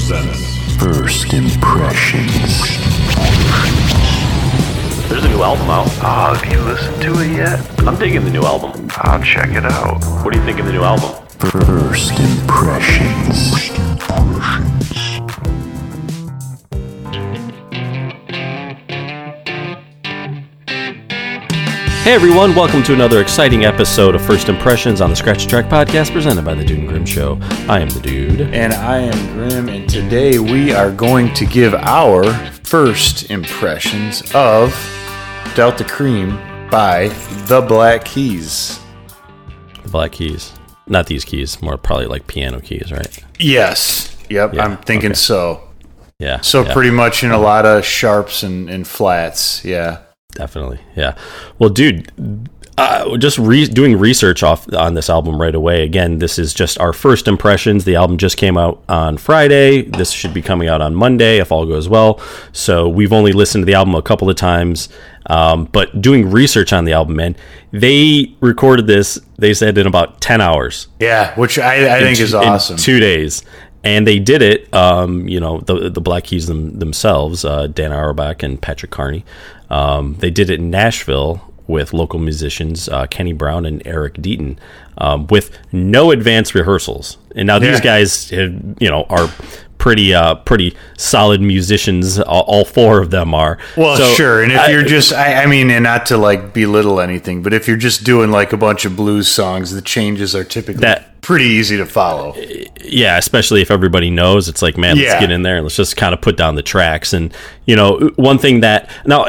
presents First Impressions. There's a new album out. Oh, have you listened to it yet? I'm digging the new album. I'll check it out. What do you think of the new album? First Impressions. Hey everyone, welcome to another exciting episode of First Impressions on the Scratch Track podcast presented by the Dude and Grim Show. I am the Dude. And I am Grim, and today we are going to give our first impressions of Delta Cream by The Black Keys. The Black Keys. Not these keys, more probably like piano keys, right? Yes. Yep, Yeah, I'm thinking okay. so. Yeah. So yeah, pretty much in a lot of sharps and flats, yeah. definitely. Yeah. Well, dude, just doing research on this album right away. Again, this is just our first impressions. The album just came out on Friday. This should be coming out on Monday if all goes well. So we've only listened to the album a couple of times. But doing research on the album, man, they recorded this, they said, in about 10 hours. Yeah, which I think is awesome. In 2 days. And they did it, the Black Keys themselves, Dan Auerbach and Patrick Carney. They did it in Nashville with local musicians, Kenny Brown and Eric Deaton, with no advanced rehearsals. And now these guys, are pretty solid musicians. All four of them are. Well, so, sure. And if you're just, I mean, and not to like belittle anything, but if you're just doing like a bunch of blues songs, the changes are typically pretty easy to follow. Yeah, especially if everybody knows. It's like, man, let's get in there and let's just kind of put down the tracks. And, one thing that, now,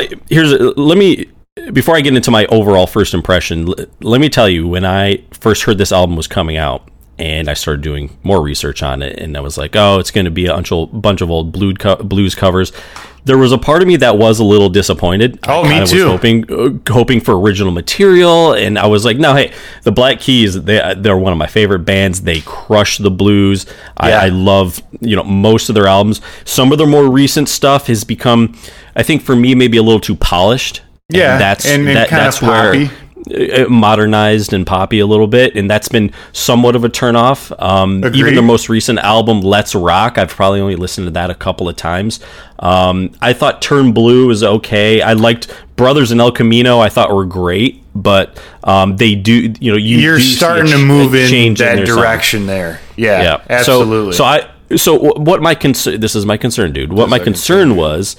before I get into my overall first impression, let me tell you, when I first heard this album was coming out, and I started doing more research on it, and I was like, oh, it's going to be a bunch of old blues covers. There was a part of me that was a little disappointed. Oh, me too. I was hoping for original material, and I was like, no, hey, the Black Keys, they're one of my favorite bands. They crush the blues. Yeah. I love, most of their albums. Some of their more recent stuff has become, I think for me, maybe a little too polished. Yeah, and that's poppy. Where modernized and poppy a little bit, and that's been somewhat of a turnoff. Even their most recent album, Let's Rock, I've probably only listened to that a couple of times. I thought Turn Blue was okay. I liked Brothers in El Camino. I thought were great, but they do. You're starting to move in that direction there. Yeah, absolutely. So what my concern? This is my concern, dude. What my concern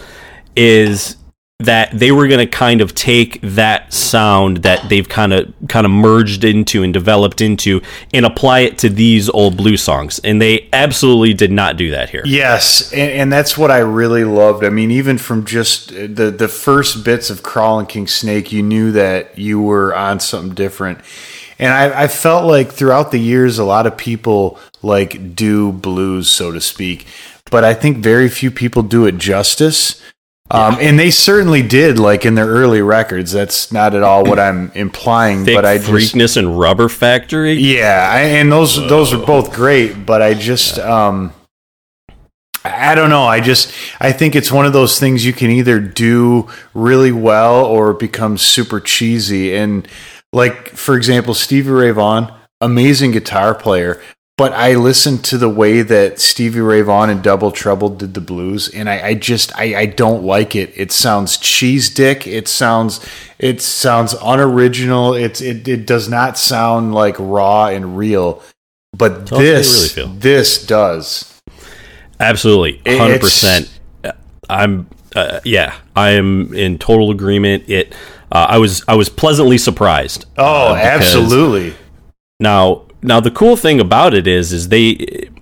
is that they were going to kind of take that sound that they've kind of merged into and developed into and apply it to these old blues songs. And they absolutely did not do that here. Yes, and that's what I really loved. I mean, even from just the first bits of Crawling King Snake, you knew that you were on something different. And I felt like throughout the years, a lot of people like do blues, so to speak. But I think very few people do it justice. And they certainly did, like in their early records. That's not at all what I'm implying. Thick but Freakness and Rubber Factory. Yeah, and those are both great. But I just, I don't know. I think it's one of those things you can either do really well or it becomes super cheesy. And like, for example, Stevie Ray Vaughan, amazing guitar player. But I listened to the way that Stevie Ray Vaughan and Double Trouble did the blues, and I don't like it. It sounds cheese dick. It sounds unoriginal. It does not sound like raw and real. But this does. Absolutely, 100%. I am in total agreement. I was pleasantly surprised. Oh, absolutely. Now the cool thing about it is they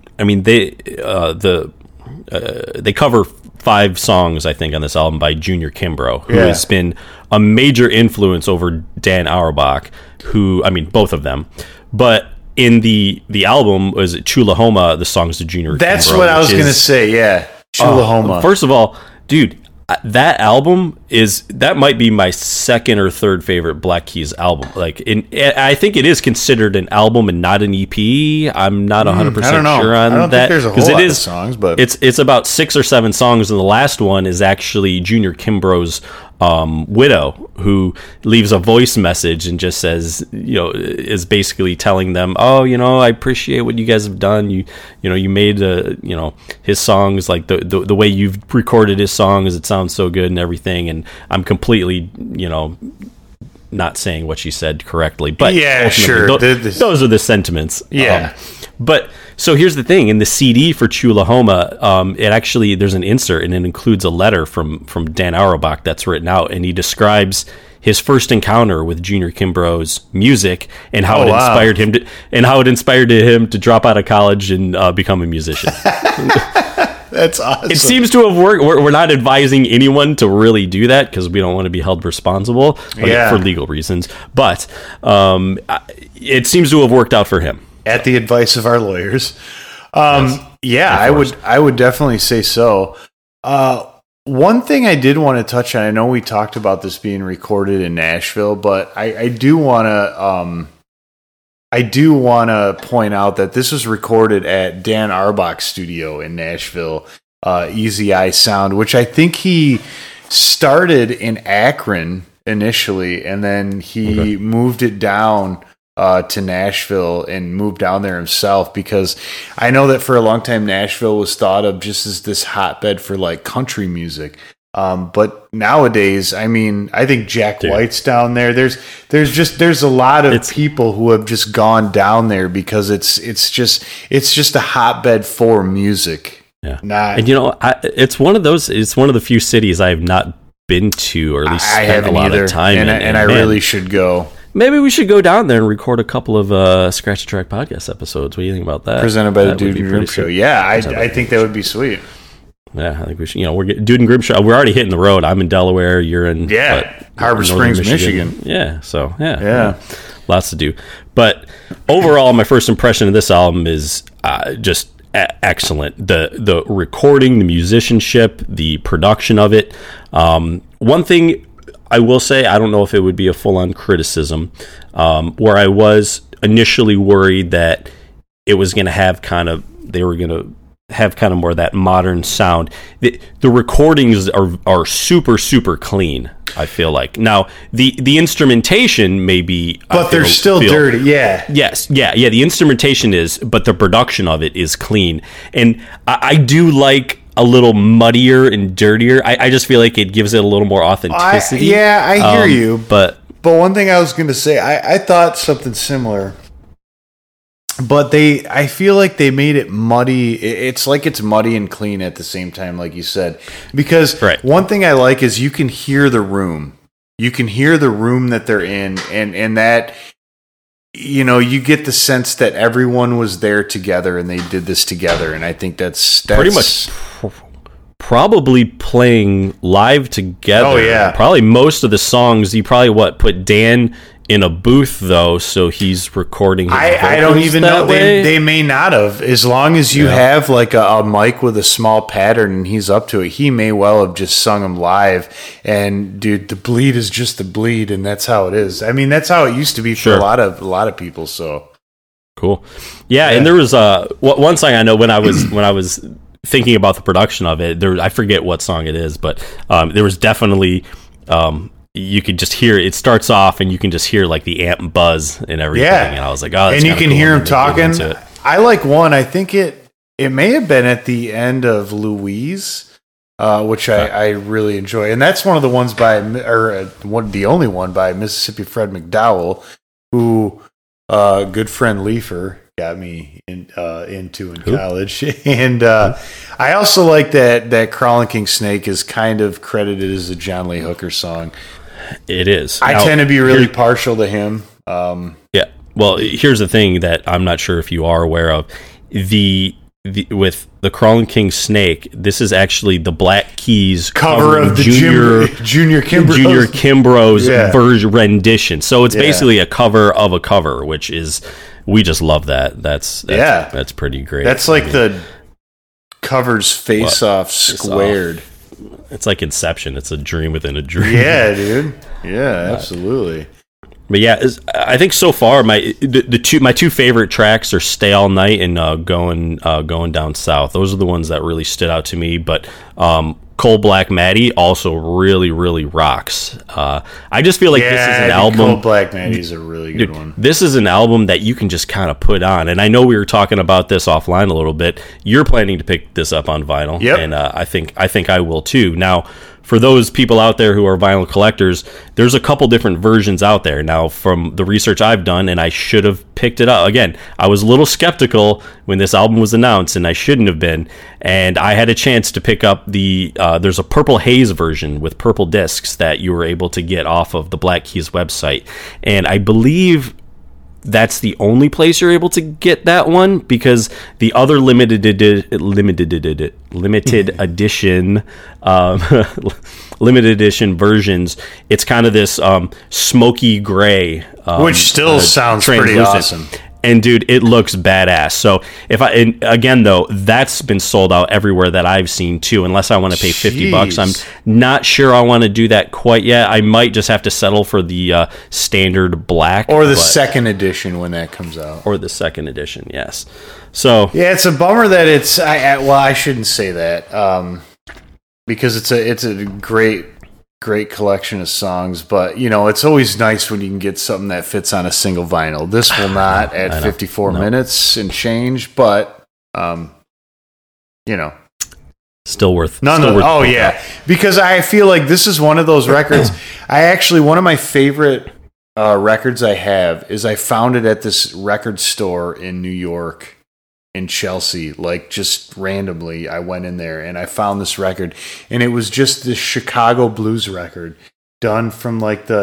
cover 5 songs, I think, on this album by Junior Kimbrough, who has been a major influence over Dan Auerbach, both of them. But in the album, was it Chulahoma, the songs to Junior Kimbrough. That's what I was going to say, yeah. Chulahoma. First of all, dude, that album that might be my second or third favorite Black Keys album. I think it is considered an album and not an EP. I'm not 100% sure on that. I don't think there's a whole lot of songs, but it's about 6 or 7 songs, and the last one is actually Junior Kimbrough's widow who leaves a voice message and just says, is basically telling them, oh, I appreciate what you guys have done. You made his songs, like the way you've recorded his songs, it sounds so good and everything. And I'm completely, not saying what she said correctly, but yeah, sure. Those are the sentiments. Yeah. But so here's the thing: in the CD for Chulahoma, it actually, there's an insert and it includes a letter from Dan Auerbach that's written out, and he describes his first encounter with Junior Kimbrough's music and how inspired him to drop out of college and become a musician. That's awesome. It seems to have worked. We're not advising anyone to really do that because we don't want to be held responsible for legal reasons. But it seems to have worked out for him. At the advice of our lawyers. Yes. I would definitely say so. One thing I did want to touch on, I know we talked about this being recorded in Nashville, but I do want to point out that this was recorded at Dan Auerbach's studio in Nashville, Easy Eye Sound, which I think he started in Akron initially, and then he moved it down to Nashville and moved down there himself, because I know that for a long time Nashville was thought of just as this hotbed for like country music. But nowadays, I mean, I think Jack White's down there. There's a lot of people who have just gone down there because it's just a hotbed for music. Yeah. And it's one of the few cities I have not been to, or at least spent a lot of time in. And I really should go. Maybe we should go down there and record a couple of Scratch the Track podcast episodes. What do you think about that? Presented by the Dude and Grim Show. Yeah, I think that would be sweet. Yeah, I think we should. We're Dude and Grim Show. We're already hitting the road. I'm in Delaware. You're in Harbor Springs, Michigan. Yeah. So lots to do. But overall, my first impression of this album is just excellent. The recording, the musicianship, the production of it. One thing I will say, I don't know if it would be a full-on criticism, where I was initially worried that it was going to have they were going to have kind of more of that modern sound. The recordings are super, super clean, I feel like. Now, the instrumentation may be... But they're still dirty, yeah. Yes, yeah, the instrumentation is, but the production of it is clean. And I do like a little muddier and dirtier. I just feel like it gives it a little more authenticity. I hear you. But one thing I was going to say, I thought something similar. But I feel like they made it muddy. It's like it's muddy and clean at the same time, like you said. Because one thing I like is you can hear the room. You can hear the room that they're in, and that, you get the sense that everyone was there together and they did this together. And I think that's pretty much probably playing live together. Oh, yeah. Probably most of the songs, you probably put Dan in a booth, though, so he's recording his I don't even know. Way. They may not have. As long as you have like a mic with a small pattern and he's up to it, he may well have just sung them live. And dude, the bleed is just the bleed, and that's how it is. I mean, that's how it used to be for a lot of people. So cool. Yeah, and there was one song I know when I was thinking about the production of it. I forget what song it is, but there was definitely. You could just hear it starts off and you can just hear like the amp buzz and everything. Yeah. And I was like, oh, that's and you can hear him talking. I like one. I think it may have been at the end of Louise, which I really enjoy. And that's one of the ones the only one by Mississippi Fred McDowell, who good friend Leifer got me into in college. And I also like that Crawling King Snake is kind of credited as a John Lee Hooker song. It is. I tend to be really partial to him. Yeah. Well, here's the thing that I'm not sure if you are aware of. With the Crawling King Snake, this is actually the Black Keys cover of the Junior Kimbrough's version rendition. So it's basically a cover of a cover, which is, we just love that. That's pretty great. That's like the covers Face Off squared. It's like Inception. It's a dream within a dream. Yeah, dude. Yeah, absolutely. But yeah, I think so far my two favorite tracks are "Stay All Night" and "Going Down South." Those are the ones that really stood out to me. But Coal Black Maddie also really, really rocks. I just feel like this is an album. Coal Black Maddie's a really good one. This is an album that you can just kind of put on. And I know we were talking about this offline a little bit. You're planning to pick this up on vinyl. Yep. And I think I will too. Now, for those people out there who are vinyl collectors, there's a couple different versions out there. Now, from the research I've done, and I should have picked it up. Again, I was a little skeptical when this album was announced, and I shouldn't have been. And I had a chance to pick up there's a Purple Haze version with purple discs that you were able to get off of the Black Keys website. And I believe that's the only place you're able to get that one, because the other limited edition limited edition versions, it's kind of this smoky gray, which still sounds pretty awesome. And dude, it looks badass. So again though, that's been sold out everywhere that I've seen too. Unless I want to pay $50, I'm not sure I want to do that quite yet. I might just have to settle for the standard black or the second edition when that comes out, or the second edition. Yes. So yeah, it's a bummer that it's. I shouldn't say that because it's a great collection of songs, but it's always nice when you can get something that fits on a single vinyl. This will not at 54 minutes and change, but still worth. Because I feel like this is one of those records. One of my favorite records I have is I found it at this record store in New York. In Chelsea, like just randomly, I went in there and I found this record, and it was just this Chicago blues record done from like the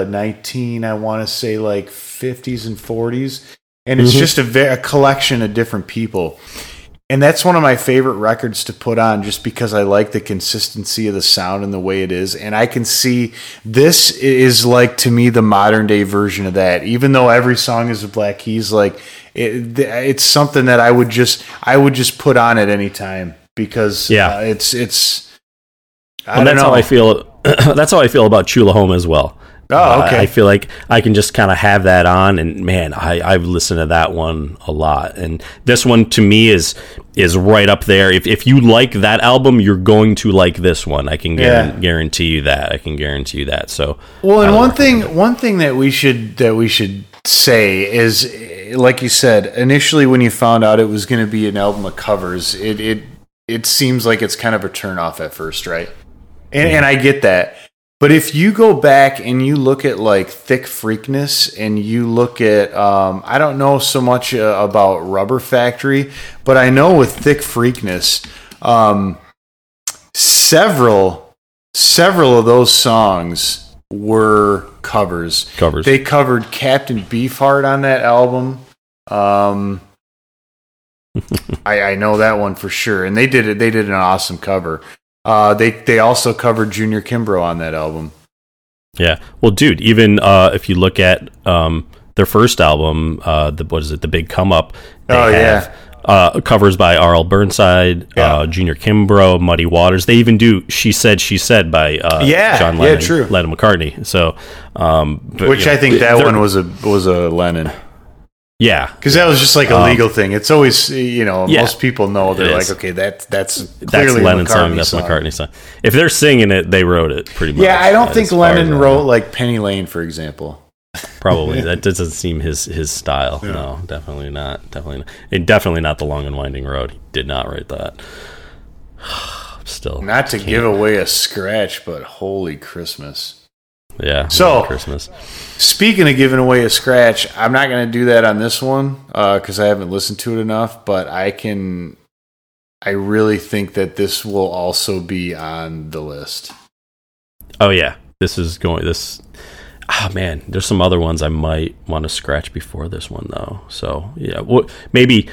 50s and 40s, and it's just a collection of different people. And that's one of my favorite records to put on, just because I like the consistency of the sound and the way it is. And I can see this is like, to me, the modern day version of that. Even though every song is a Black Keys, like it's something that I would just put on at any time, because it's. That's how I feel. That's how I feel about Chulahoma as well. Oh, okay. I feel like I can just kind of have that on, and man, I've listened to that one a lot. And this one to me is right up there. If you like that album, you're going to like this one. I can guarantee you that. So well, and one thing that we should say is, like you said, initially when you found out it was going to be an album of covers, it seems like it's kind of a turnoff at first, right? And I get that. But if you go back and you look at like Thick Freakness, and you look at, I don't know so much about Rubber Factory, but I know with Thick Freakness, several of those songs were covers. They covered Captain Beefheart on that album. I know that one for sure, and they did an awesome cover. They also covered Junior Kimbrough on that album. Yeah. Well, dude, even if you look at their first album, The Big Come Up, they have covers by R.L. Burnside, Junior Kimbrough, Muddy Waters. They even do She Said by John Lennon, Lennon McCartney. So, which I think that one was a Lennon. Yeah, because that was just like a legal thing. It's always, most people know, they're like, okay, that's clearly Lennon's song, that's McCartney's song. If they're singing it, they wrote it pretty much. Yeah, I don't think Lennon wrote like Penny Lane, for example. Probably that doesn't seem his style. Yeah. No, definitely not. And definitely not The Long and Winding Road. He did not write that. Still, not to give away a scratch, but holy Christmas. Yeah. So, Christmas. Speaking of giving away a scratch, I'm not going to do that on this one because I haven't listened to it enough. But I really think that this will also be on the list. Oh yeah, this. Oh man, there's some other ones I might want to scratch before this one though. So yeah, maybe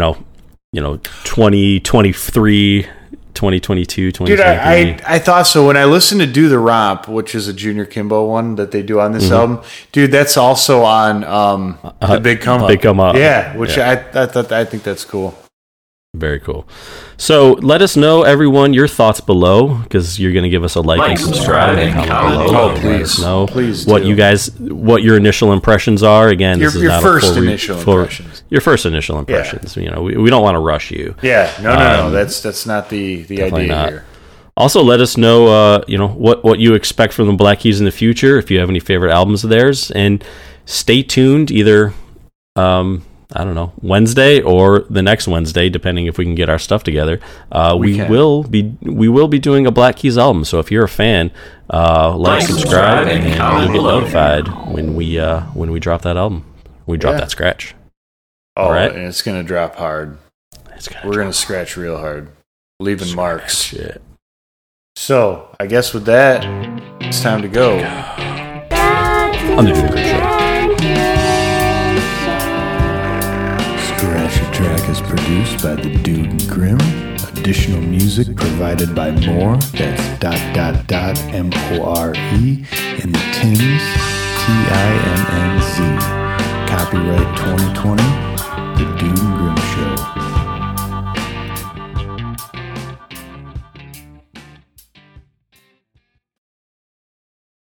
2023. 2022, 2023. Dude, I thought so. When I listened to Do the Romp, which is a Junior Kimbrough one that they do on this album, dude, that's also on The Big Come Up. Big Come Up. Yeah, which I think that's cool. Very cool. So let us know, everyone, your thoughts below, because you're going to give us a like and subscribe and comment below. Oh, please. Let us know please what your initial impressions are. Again, this is not first initial impressions. Your first initial impressions. Yeah. We don't want to rush you. Yeah, no. That's not the idea not. here. Also, let us know, what you expect from the Black Keys in the future. If you have any favorite albums of theirs, and stay tuned either, Wednesday or the next Wednesday, depending if we can get our stuff together. We will be doing a Black Keys album. So if you're a fan, like, subscribe, and you'll get notified when we drop that album. We drop that scratch. Oh, right? And it's gonna drop hard. We're gonna scratch real hard, leaving marks. It. So I guess with that, it's time to go. On the Dude and Grim Show. Scratch a Track is produced by the Dude and Grim. Additional music provided by More. That's ... MORE in the Tins, TINNZ. Copyright 2020. The Dude and Grim Show.